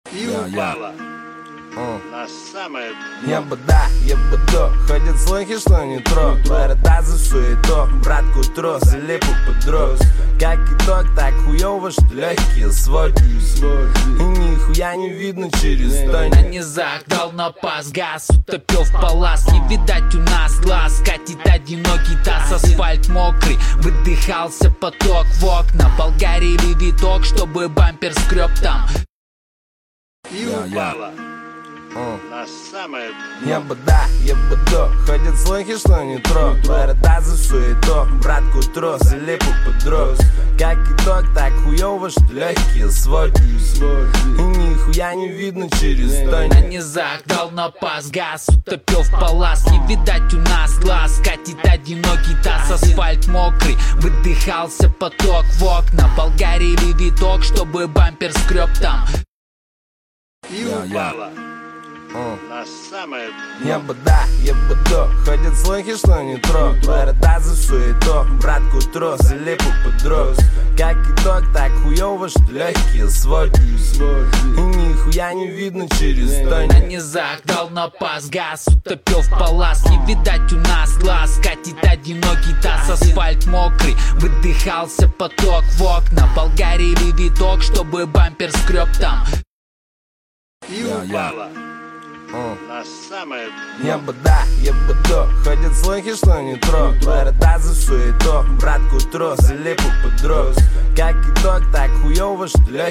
И упала на самое дно. Я бы да, я бы то. Ходят слухи, что не тро. Борода за суету, братку трос или подрос. Как итог, так хуёво, что легкие своди. И нихуя не видно через тонь. На низах дал на пас, газ утопил в палас. Не видать у нас глаз, катит одинокий таз. Асфальт мокрый, выдыхался поток в окна. Болгарили виток, чтобы бампер скреб там. И упала на самое дно. Я бы да, я бы то. Ходят слухи, что не тро. Борода за суету, братку трос или подрос. Как итог, так хуёво, что легкие своди. И нихуя не видно через тонь. На низах дал на пас, газ утопил в палас. Не видать у нас глаз, катит одинокий таз. Асфальт мокрый, выдыхался поток в окна. Болгарили виток, чтобы бампер скреб там. И упала на самое дно. Я бы да, я бы то. Ходят слухи, что не тро. Борода за суету, братку трос или подрос. Как итог, так хуёво, что легкие своди. И нихуя не видно через тонь. На низах дал на пас, газ утопил в палас. Не видать у нас глаз, катит одинокий таз. Асфальт мокрый, выдыхался поток в окна. Болгарили виток, чтобы бампер скреб там. И упала на самое дно. Я бы да, я бы то. Ходят слухи, что не тро. Борода за суету, братку трос или подрос. Как итог, так хуёво, что